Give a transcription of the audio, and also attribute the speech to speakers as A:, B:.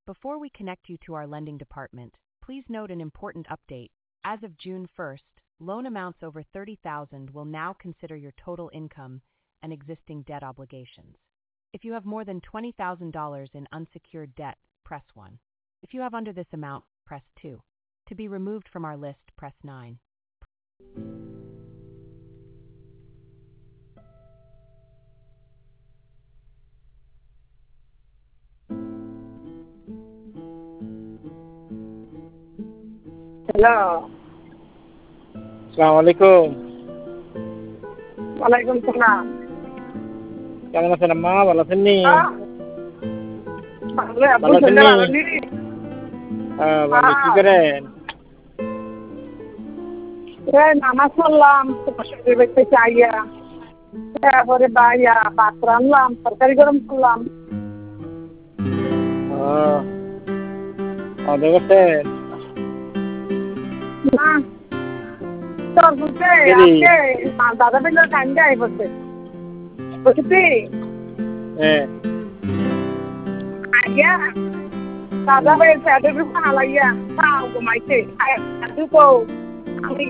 A: Before we connect you to our lending department, please note an important update. As of June 1st, loan amounts over $30,000 will now consider your total income and existing debt obligations. If you have more than $20,000 in unsecured debt, press 1. If you have under this amount, press 2. To be removed from our list, press 9.
B: Hello,
C: আসসালামু আলাইকুম।
B: ওয়ালাইকুম সালাম।
C: কেমন আছেন আম্মা? ভালো আছেন নি?
B: ভালো আব্বু
C: ভালো আছেন
B: শরীরটা
C: নি?
B: ভালো নি?
C: ভালো। কি করেন?
B: নামাজ পড়লাম তোমার সঙ্গে দেখতে চাইয়া, তারপরে বাইয়া ভাত রান্নলাম, তরকারি গরম করলাম।
C: খাওয়া করছেন?
B: না, তোর বলতে আজকে দাদা বেলার কান্দে আই বসে বুঝছি
C: হ্যাঁ।
B: আইয়া দাদা বেল প্যাডের রূপ আলাইয়া খাও ঘুমাইছে দুটো আমি